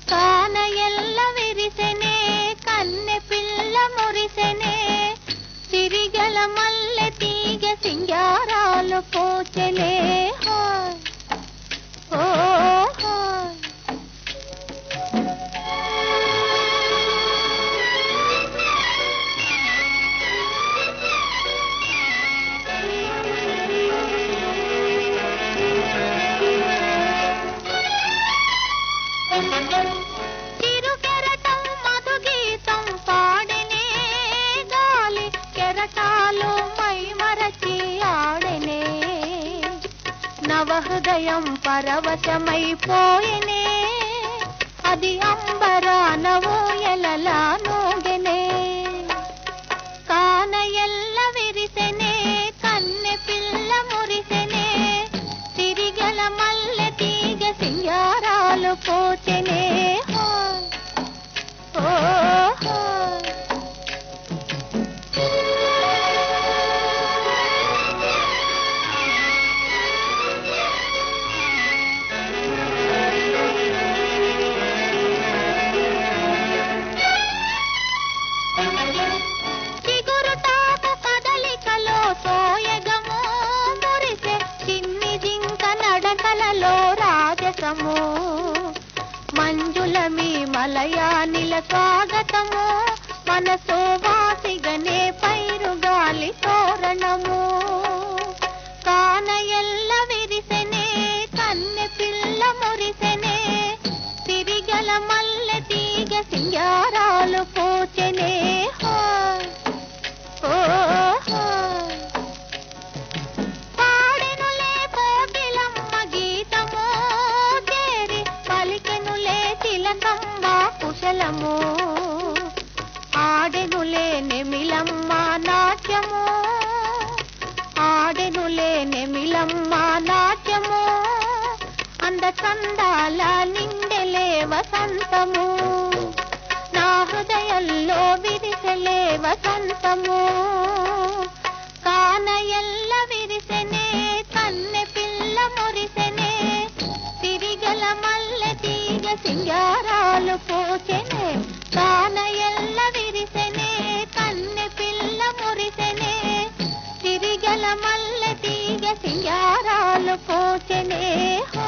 కాన ఎల్ల విరిసెనే కన్నె పిల్ల మురిసెనే సిరిగల మల్లె తీగ సింగారాలు పోచెనే చిరుకెరటం మధుగీతం పాడెనే గాలి కెరటాలు మైమరచి ఆడెనే నవహృదయం పరవశమైపోయెనే అది అంబరాన ఊయలలా నూగెనే కాన ఎల్ల విరిసెనే కన్నె పిల్ల మురిసెనే సిరిగల మల్లె తీగ సింగారాలు పోచెనే చిగురు తాకు కదలికలో సోయగము మురిసె చిన్ని జింక నడకలలో రాజసము మంజుల మీ మలయానిల స్వాగతము మనసో వాసిగనే పైరుగాలి తోరణము కాన ఎల్ల విరిసెనే కన్నె పిల్ల మురిసెనే సిరిగల మల్లె తీగ సింగారాలు పోచెనే పాడెనులే కోకిలమ్మ గీతము చేరి పలికెనులే తిలకమ్మ కుశలము ఆడెనులే నెమిలమ్మ నాట్యము ఆడెనులే నెమిలమ్మ నాట్యము అందచందాల నిండెలే వసంతము నా హృదయంలో విరిసెలే వసంతము కాన ఎల్ల విరిసెనే కన్నె పిల్ల మురిసెనే సిరిగల మల్లె తీగ సింగారాలు పోచెనే కాన ఎల్ల విరిసెనే కన్నె పిల్ల మురిసెనే సిరిగల మల్లె తీగ సింగారాలు పోచెనే